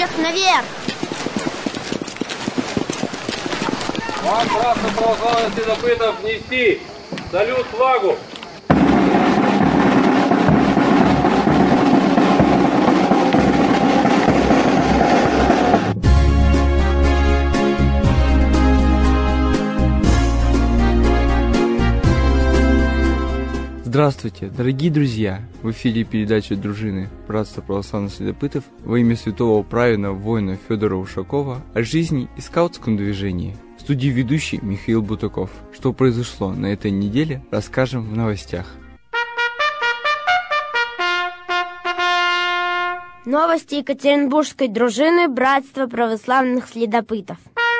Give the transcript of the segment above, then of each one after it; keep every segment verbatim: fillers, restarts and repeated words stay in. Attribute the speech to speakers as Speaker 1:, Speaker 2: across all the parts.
Speaker 1: всех наверх!
Speaker 2: Вам, братство православных следопытов, нести салют флагу!
Speaker 3: Здравствуйте, дорогие друзья! В эфире передача дружины Братства православных следопытов во имя святого праведного воина Федора Ушакова о жизни и скаутском движении. В студии ведущий Михаил Бутаков. Что произошло на этой неделе, расскажем в новостях.
Speaker 1: Новости Екатеринбургской дружины Братства православных следопытов.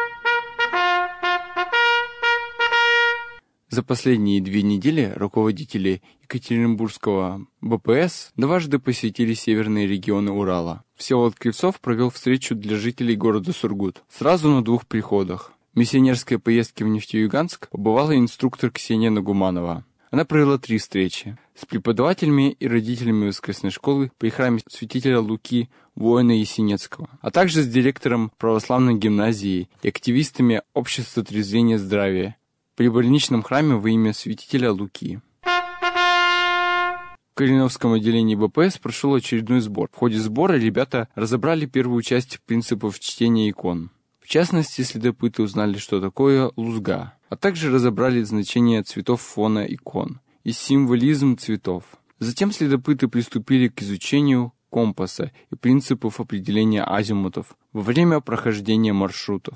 Speaker 3: За последние две недели руководители Екатеринбургского бэ пэ эс дважды посетили северные регионы Урала. Всеволод Кривцов провел встречу для жителей города Сургут сразу на двух приходах. В миссионерской поездке в Нефтеюганск побывала инструктор Ксения Нагуманова. Она провела три встречи с преподавателями и родителями воскресной школы при храме святителя Луки Воина Есенецкого, а также с директором православной гимназии и активистами общества трезвения здравия при больничном храме во имя святителя Луки. В Кореновском отделении бэ пэ эс прошел очередной сбор. В ходе сбора ребята разобрали первую часть принципов чтения икон. В частности, следопыты узнали, что такое лузга, а также разобрали значение цветов фона икон и символизм цветов. Затем следопыты приступили к изучению компаса и принципов определения азимутов во время прохождения маршрутов.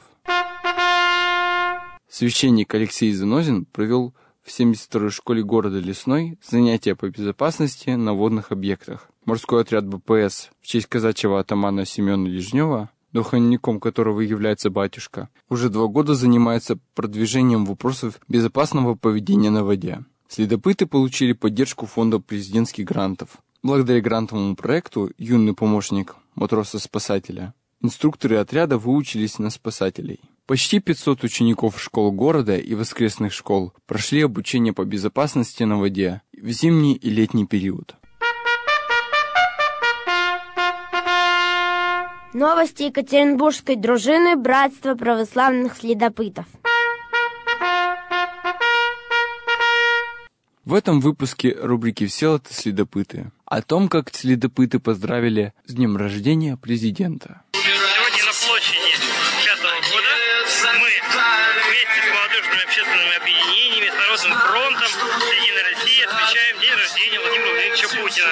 Speaker 3: Священник Алексей Занозин провел в семьдесят второй школе города Лесной занятия по безопасности на водных объектах. Морской отряд бэ пэ эс в честь казачьего атамана Семена Лежнева, духовником которого является батюшка, уже два года занимается продвижением вопросов безопасного поведения на воде. Следопыты получили поддержку фонда президентских грантов. Благодаря грантовому проекту «Юный помощник матроса-спасателя» инструкторы отряда выучились на спасателей. Почти пятьсот учеников школ города и воскресных школ прошли обучение по безопасности на воде в зимний и летний период.
Speaker 1: Новости Екатеринбургской дружины Братства православных следопытов.
Speaker 3: В этом выпуске рубрики «Всеволод и следопыты» о том, как следопыты поздравили с днем рождения президента.
Speaker 4: Сегодня на площади пятого года мы вместе с молодежными общественными объединениями, с Народным фронтом, с Единой Россией отмечаем день рождения Владимира Владимировича Путина.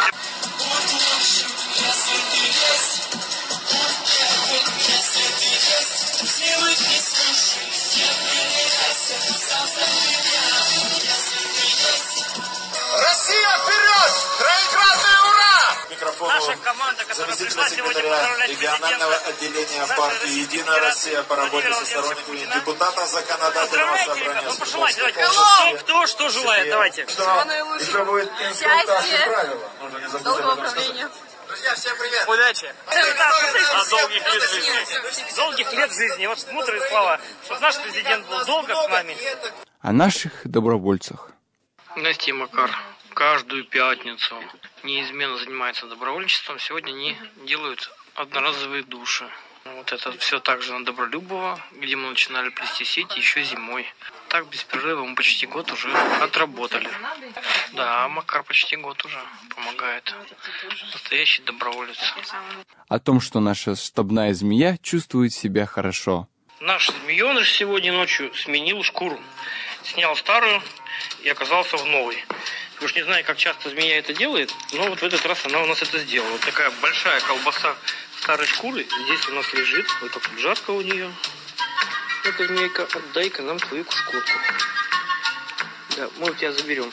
Speaker 5: Россия вперед! Троекратное ура! Микрофону
Speaker 4: Наша команда, которая пришла сегодня поздравлять
Speaker 5: регионального отделения партии «Единая Россия» по работе со сторонниками депутата законодательного собрания.
Speaker 4: Ну, пожелайте, давайте. Кто, кто что желает, давайте.
Speaker 5: Всего наилучшего. Счастья.
Speaker 6: Долгого правления.
Speaker 5: Друзья, всем привет.
Speaker 4: Удачи. А долгих лет жизни. Долгих лет жизни. Вот мудрые слова. Чтобы наш президент был долго с нами.
Speaker 3: О наших добровольцах.
Speaker 7: Настя и Макар каждую пятницу неизменно занимаются добровольчеством. Сегодня они делают одноразовые души. Вот это все также на Добролюбово, где мы начинали плести сети еще зимой. Так без перерыва мы почти год уже отработали. Да, Макар почти год уже помогает. Настоящий доброволец.
Speaker 3: О том, что наша штабная змея чувствует себя хорошо.
Speaker 4: Наш змееныш сегодня ночью сменил шкуру. Снял старую и оказался в новой. Я уж не знаю, как часто змея это делает, но вот в этот раз она у нас это сделала. Вот такая большая колбаса старой шкуры здесь у нас лежит. Вот так жарко у нее. Ну-ка, змейка, отдай-ка нам твою шкурку. Да, мы у тебя заберем.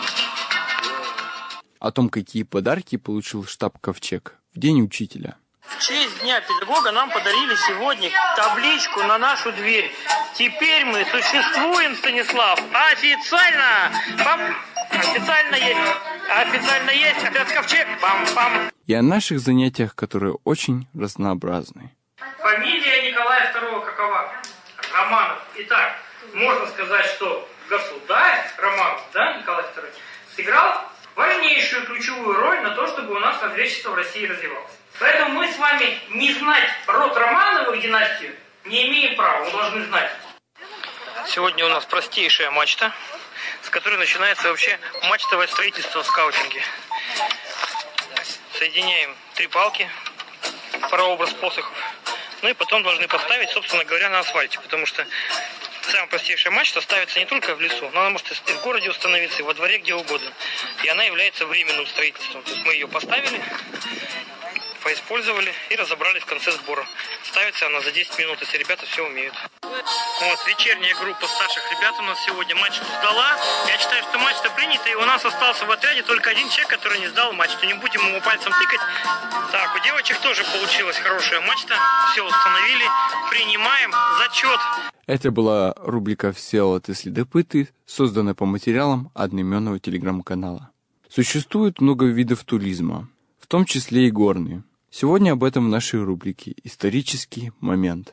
Speaker 3: О том, какие подарки получил штаб «Ковчег» в День учителя.
Speaker 4: В честь Дня педагога нам подарили сегодня табличку на нашу дверь. Теперь мы существуем, Станислав, официально. Пам. Официально есть. Официально есть. Отряд «Ковчег». Пам-пам.
Speaker 3: И о наших занятиях, которые очень разнообразны.
Speaker 4: Фамилия Николая второго какова? Романов. Итак, можно сказать, что государь Романов, да, Николай второй, сыграл важнейшую ключевую роль на то, чтобы у нас ответчество в России развивалось. Поэтому мы с вами не знать род Романовых династию не имеем права, мы должны знать. Сегодня у нас простейшая мачта, с которой начинается вообще мачтовое строительство в скаутинге. Соединяем три палки, прообраз посохов, ну и потом должны поставить, собственно говоря, на асфальте, потому что самая простейшая мачта ставится не только в лесу, но она может и в городе установиться, и во дворе, где угодно. И она является временным строительством. То есть мы ее поставили, поиспользовали и разобрали в конце сбора. Ставится она за десять минут, если ребята все умеют. Вот, вечерняя группа старших ребят у нас сегодня мачту сдала. Я считаю, что мачта принята, и у нас остался в отряде только один человек, который не сдал мачту. Не будем ему пальцем тыкать. Так, у девочек тоже получилась хорошая мачта. Все установили. Принимаем зачет.
Speaker 3: Это была рубрика «Всеволод и следопыты», созданная по материалам одноименного телеграм-канала. Существует много видов туризма, в том числе и горные. Сегодня об этом в нашей рубрике «Исторический момент».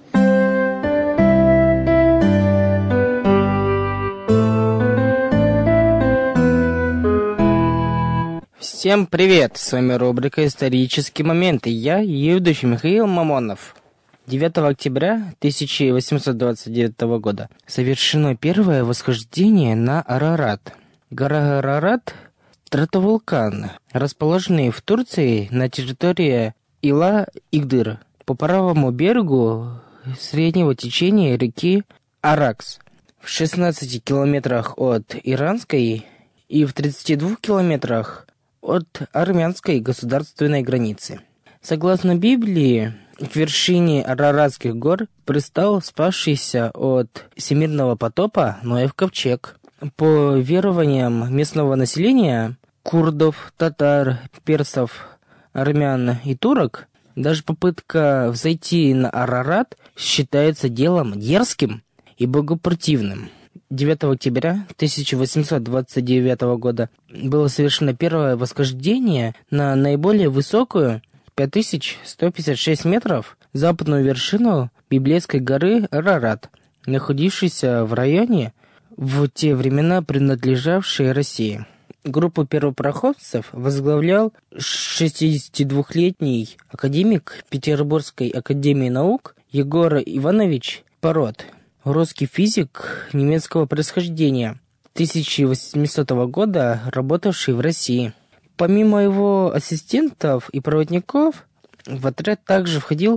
Speaker 8: Всем привет! С вами рубрика «Исторический момент» и я, ее ведущий Михаил Мамонов. девятого октября тысяча восемьсот двадцать девятого года совершено первое восхождение на Арарат. Гора Арарат – стратовулкан, расположенный в Турции на территории Ила-Игдыр, по правому берегу среднего течения реки Аракс, в шестнадцати километрах от иранской и в тридцати двух километрах от армянской государственной границы. Согласно Библии, к вершине Араратских гор пристал спасшийся от всемирного потопа Ноев ковчег. По верованиям местного населения, курдов, татар, персов, армян и турок, даже попытка взойти на Арарат считается делом дерзким и богопротивным. девятого октября тысяча восемьсот двадцать девятого года было совершено первое восхождение на наиболее высокую, пять тысяч сто пятьдесят шесть метров, западную вершину библейской горы Арарат, находившейся в районе, в те времена принадлежавшей России. Группу первопроходцев возглавлял шестидесятидвухлетний академик Петербургской академии наук Егор Иванович Пород, русский физик немецкого происхождения, тысяча восьмисотого года работавший в России. Помимо его ассистентов и проводников, в отряд также входил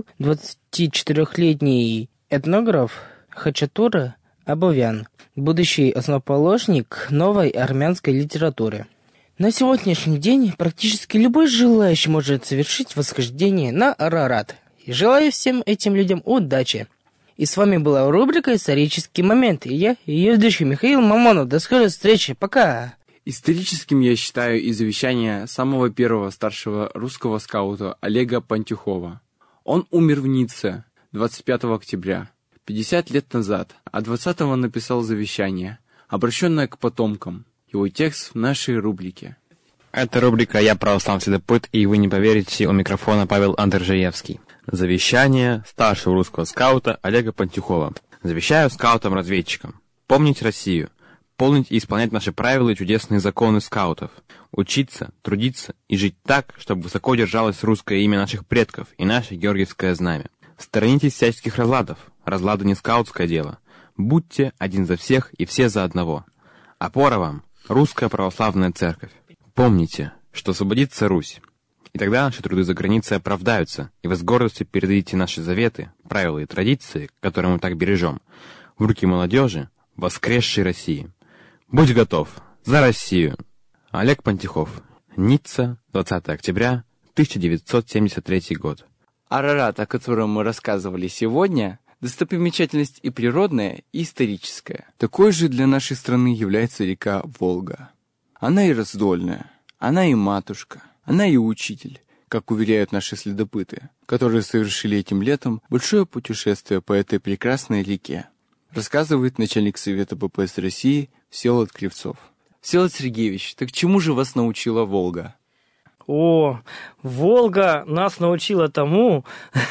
Speaker 8: двадцатичетырёхлетний этнограф Хачатур Абовян, будущий основоположник новой армянской литературы. На сегодняшний день практически любой желающий может совершить восхождение на Арарат. И желаю всем этим людям удачи. И с вами была рубрика «Исторический момент». И я, ее ведущий Михаил Мамонов. До скорой встречи. Пока!
Speaker 3: Историческим я считаю и завещание самого первого старшего русского скаута Олега Пантюхова. Он умер в Ницце двадцать пятого октября, пятьдесят лет назад, а двадцатого написал завещание, обращенное к потомкам. Его текст в нашей рубрике.
Speaker 9: Это рубрика «Я православный следопыт», и вы не поверите, у микрофона Павел Андржаевский. Завещание старшего русского скаута Олега Пантюхова. Завещаю скаутам-разведчикам помнить Россию, помнить и исполнять наши правила и чудесные законы скаутов, учиться, трудиться и жить так, чтобы высоко держалось русское имя наших предков и наше георгиевское знамя. Сторонитесь всяческих разладов, разлады не скаутское дело. Будьте один за всех и все за одного. Опора вам — русская православная церковь. Помните, что освободится Русь, и тогда наши труды за границей оправдаются, и вы с гордостью передадите наши заветы, правила и традиции, которые мы так бережем, в руки молодежи воскресшей России. Будь готов! За Россию! Олег Пантюхов. Ницца, двадцатого октября тысяча девятьсот семьдесят третий год.
Speaker 3: Арарат, о котором мы рассказывали сегодня, достопримечательность и природная, и историческая. Такой же для нашей страны является река Волга. Она и раздольная, она и матушка, она и учитель, как уверяют наши следопыты, которые совершили этим летом большое путешествие по этой прекрасной реке, рассказывает начальник Совета ППС России Всеволод Кривцов. Всеволод Сергеевич, так чему же вас научила Волга?
Speaker 7: О, Волга нас научила тому,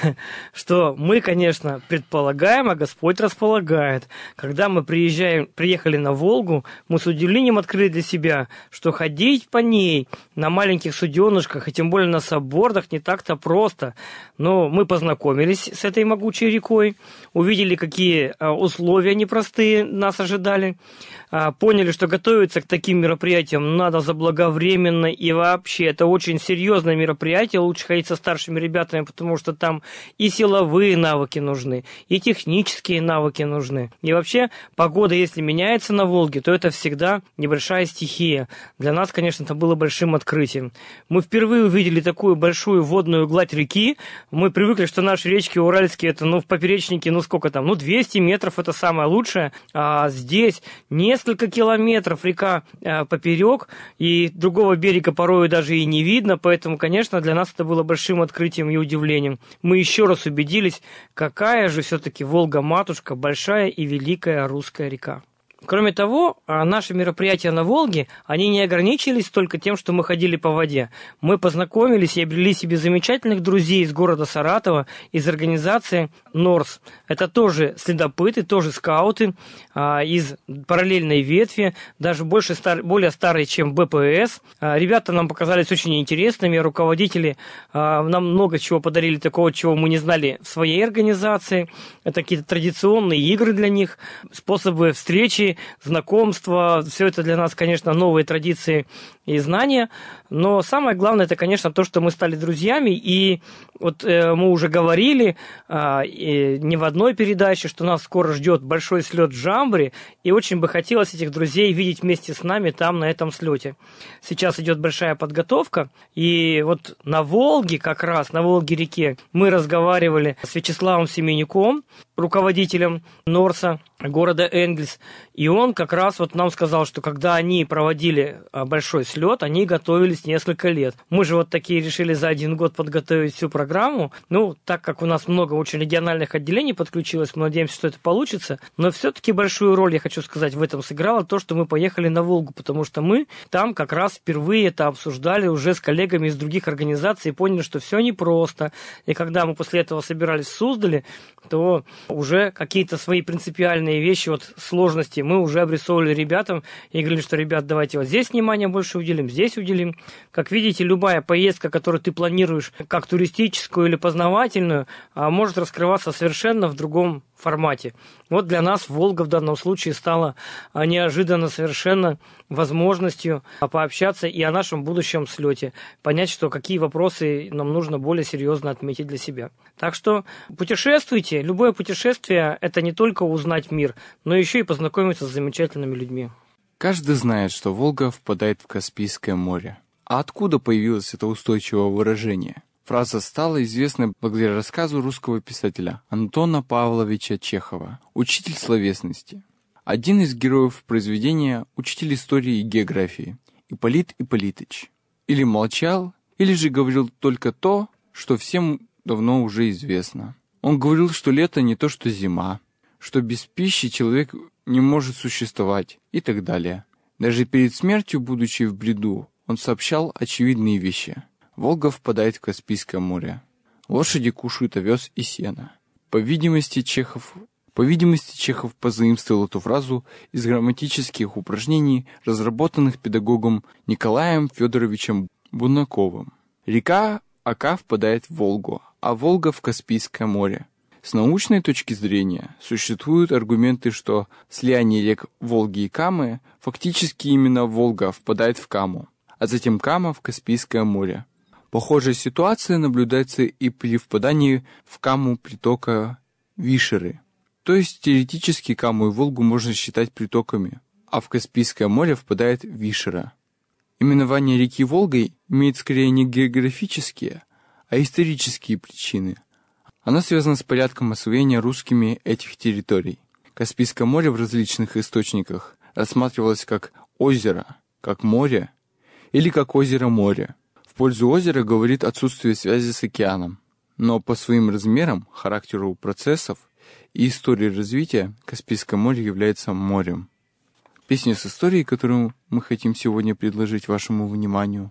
Speaker 7: что мы, конечно, предполагаем, а Господь располагает. Когда мы приезжаем, приехали на Волгу, мы с удивлением открыли для себя, что ходить по ней на маленьких суденышках, и тем более на саббордах, не так-то просто. Но мы познакомились с этой могучей рекой, увидели, какие условия непростые нас ожидали, поняли, что готовиться к таким мероприятиям надо заблаговременно, и вообще это очень серьезное мероприятие, лучше ходить со старшими ребятами, потому что там и силовые навыки нужны, и технические навыки нужны. И вообще погода, если меняется на Волге, то это всегда небольшая стихия. Для нас, конечно, это было большим открытием. Мы впервые увидели такую большую водную гладь реки. Мы привыкли, что наши речки уральские, это ну в поперечнике, ну сколько там, ну двести метров это самое лучшее, а здесь несколько километров река э, поперек, и другого берега порою даже и не видно, поэтому, конечно, для нас это было большим открытием и удивлением. Мы еще раз убедились, какая же все-таки Волга-матушка, большая и великая русская река. Кроме того, наши мероприятия на Волге, они не ограничились только тем, что мы ходили по воде. Мы познакомились и обрели себе замечательных друзей из города Саратова, из организации Норс. Это тоже следопыты, тоже скауты а, из параллельной ветви, даже больше стар, более старые, чем бэ пэ эс. А, ребята нам показались очень интересными, руководители а, нам много чего подарили, такого, чего мы не знали в своей организации. Это какие-то традиционные игры для них, способы встречи, знакомства, все это для нас, конечно, новые традиции и знания, но самое главное, это, конечно, то, что мы стали друзьями, и вот э, мы уже говорили э, не в одной передаче, что нас скоро ждет большой слет в Жамбре, и очень бы хотелось этих друзей видеть вместе с нами там, на этом слете. Сейчас идет большая подготовка, и вот на Волге, как раз на Волге-реке, мы разговаривали с Вячеславом Семенюком, руководителем Норса города Энгельс, и он как раз вот нам сказал, что когда они проводили большой слет, они готовились несколько лет. Мы же вот такие решили за один год подготовить всю программу. Ну, так как у нас много очень региональных отделений подключилось, мы надеемся, что это получится. Но все-таки большую роль, я хочу сказать, в этом сыграло то, что мы поехали на Волгу, потому что мы там как раз впервые это обсуждали уже с коллегами из других организаций и поняли, что все непросто. И когда мы после этого собирались в Суздале, то уже какие-то свои принципиальные вещи, вот сложности мы уже обрисовывали ребятам и говорили, что, ребят, давайте вот здесь внимание больше уделим, здесь уделим. Как видите, любая поездка, которую ты планируешь как туристическую или познавательную, может раскрываться совершенно в другом формате. Вот для нас Волга в данном случае стала неожиданно совершенно возможностью пообщаться и о нашем будущем слете, понять, что какие вопросы нам нужно более серьезно отметить для себя. Так что путешествуйте. Любое путешествие – это не только узнать мир, но еще и познакомиться с замечательными людьми.
Speaker 3: Каждый знает, что Волга впадает в Каспийское море. А откуда появилось это устойчивое выражение? Фраза стала известна благодаря рассказу русского писателя Антона Павловича Чехова «Учитель словесности». Один из героев произведения – учитель истории и географии, Ипполит Ипполитыч. Или молчал, или же говорил только то, что всем давно уже известно. Он говорил, что лето не то, что зима, что без пищи человек не может существовать и так далее. Даже перед смертью, будучи в бреду, он сообщал очевидные вещи. Волга впадает в Каспийское море. Лошади кушают овес и сено. По видимости, Чехов, по видимости, Чехов позаимствовал эту фразу из грамматических упражнений, разработанных педагогом Николаем Федоровичем Бунаковым. Река Ока впадает в Волгу, а Волга в Каспийское море. С научной точки зрения существуют аргументы, что слияние рек Волги и Камы фактически именно Волга впадает в Каму, а затем Кама в Каспийское море. Похожая ситуация наблюдается и при впадании в Каму притока Вишеры. То есть теоретически Каму и Волгу можно считать притоками, а в Каспийское море впадает Вишера. Именование реки Волгой имеет скорее не географические, а исторические причины. Оно связано с порядком освоения русскими этих территорий. Каспийское море в различных источниках рассматривалось как озеро, как море или как озеро-море. В пользу озера говорит отсутствие связи с океаном, но по своим размерам, характеру процессов и истории развития Каспийское море является морем. Песня с историей, которую мы хотим сегодня предложить вашему вниманию,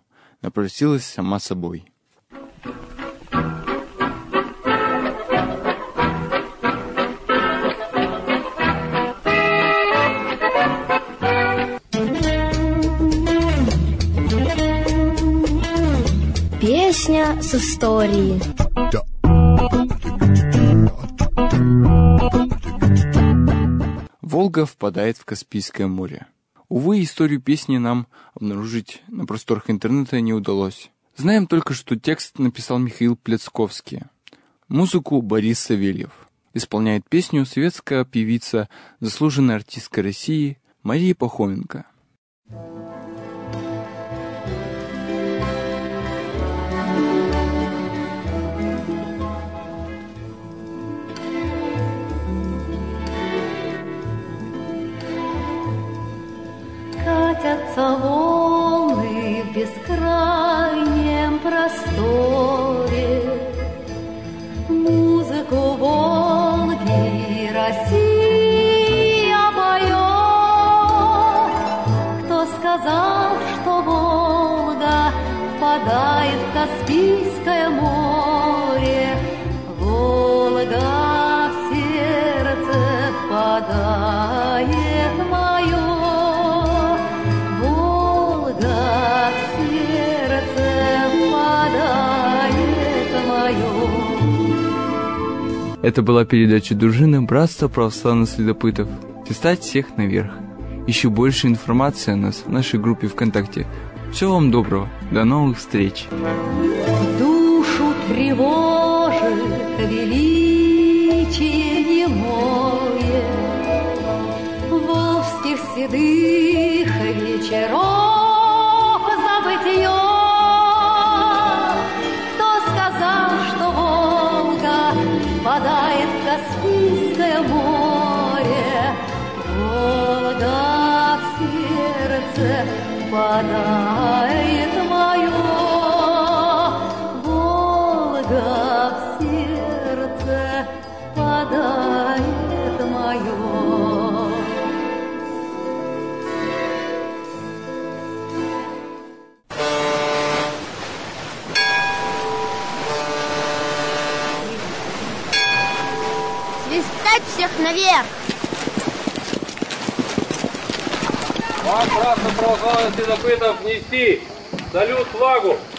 Speaker 3: напросилась сама собой.
Speaker 1: Песня с историей.
Speaker 3: Волга впадает в Каспийское море. Увы, историю песни нам обнаружить на просторах интернета не удалось. Знаем только, что текст написал Михаил Плецковский. Музыку Борис Савельев. Исполняет песню советская певица, заслуженная артистка России Мария Пахоменко.
Speaker 10: Катятся волны в бескрайнем просторе, музыку Волги Россия поет. Кто сказал, что Волга впадает в Каспийское море? Волга в сердце впадает мое.
Speaker 3: Это была передача дружины Братства православных следопытов. Стать всех наверх. Еще больше информации о нас в нашей группе ВКонтакте. Всего вам доброго. До новых встреч.
Speaker 10: Душу тревожит величие немое волжских седых вечеров забытье. Впадает в Каспийское море, Волга в сердце впадает мое, Волга в сердце впадает мое.
Speaker 1: Свистать всех наверх!
Speaker 2: Вам, братство православных следопытов, нести салют флагу!